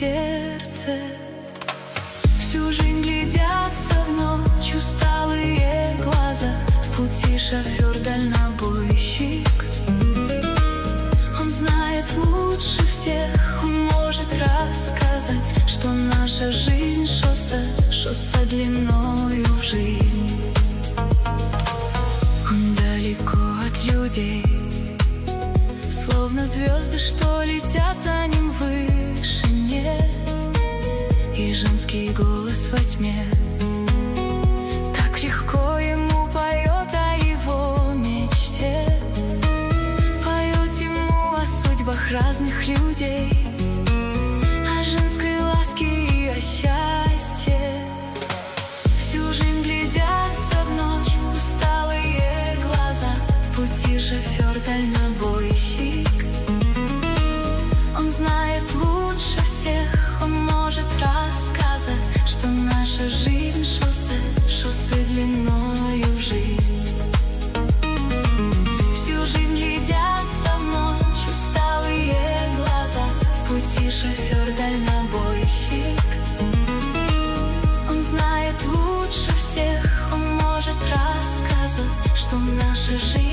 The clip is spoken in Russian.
сердце. Всю жизнь глядятся в ночь усталые глаза. В пути шофер-дальнобойщик. Он знает лучше всех, он может рассказать, что наша жизнь шоссе, шоссе длиною в жизнь. Он далеко от людей, словно звезды, что летят за ним в вышине. И женский голос во тьме так легко ему поет о его мечте. Поет ему о судьбах разных людей, о женской ласке и о счастье. Всю жизнь глядятся в ночь усталые глаза. В пути шофер-дальнобойщик. Он знает лучше всех, он может рассказать, что наша жизнь шоссе, шоссе длиною в жизнь. Всю жизнь глядятся в ночь усталые глаза. В пути шофер-дальнобойщик. Он знает лучше всех, он может рассказать, что наша жизнь